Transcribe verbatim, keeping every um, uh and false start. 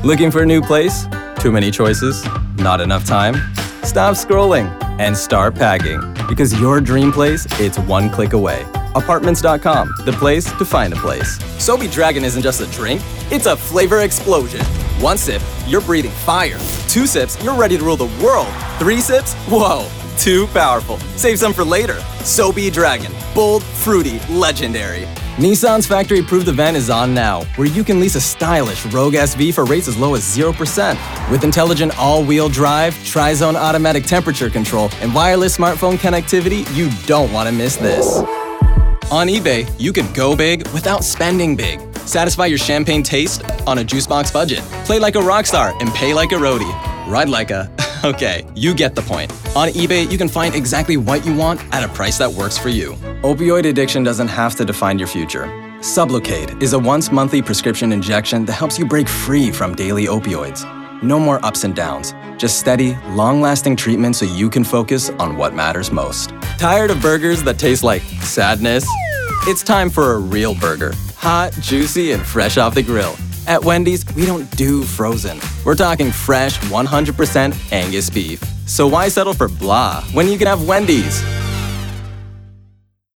Looking for a new place? Too many choices? Not enough time? Stop scrolling and start packing. Because your dream place, it's one click away. Apartments dot com, the place to find a place. Sobe Dragon isn't just a drink, it's a flavor explosion. One sip, you're breathing fire. Two sips, you're ready to rule the world. Three sips, whoa, too powerful. Save some for later. Sobe Dragon, bold, fruity, legendary. Nissan's factory-approved event is on now, where you can lease a stylish Rogue S V for rates as low as zero percent. With intelligent all-wheel drive, tri-zone automatic temperature control, and wireless smartphone connectivity, you don't want to miss this. On eBay, you can go big without spending big. Satisfy your champagne taste on a juice box budget. Play like a rock star and pay like a roadie. Ride like a... Okay, you get the point. On eBay, you can find exactly what you want at a price that works for you. Opioid addiction doesn't have to define your future. Sublocade is a once-monthly prescription injection that helps you break free from daily opioids. No more ups and downs. Just steady, long-lasting treatment so you can focus on what matters most. Tired of burgers that taste like sadness? It's time for a real burger. Hot, juicy, and fresh off the grill. At Wendy's, we don't do frozen. We're talking fresh, one hundred percent Angus beef. So why settle for blah when you can have Wendy's?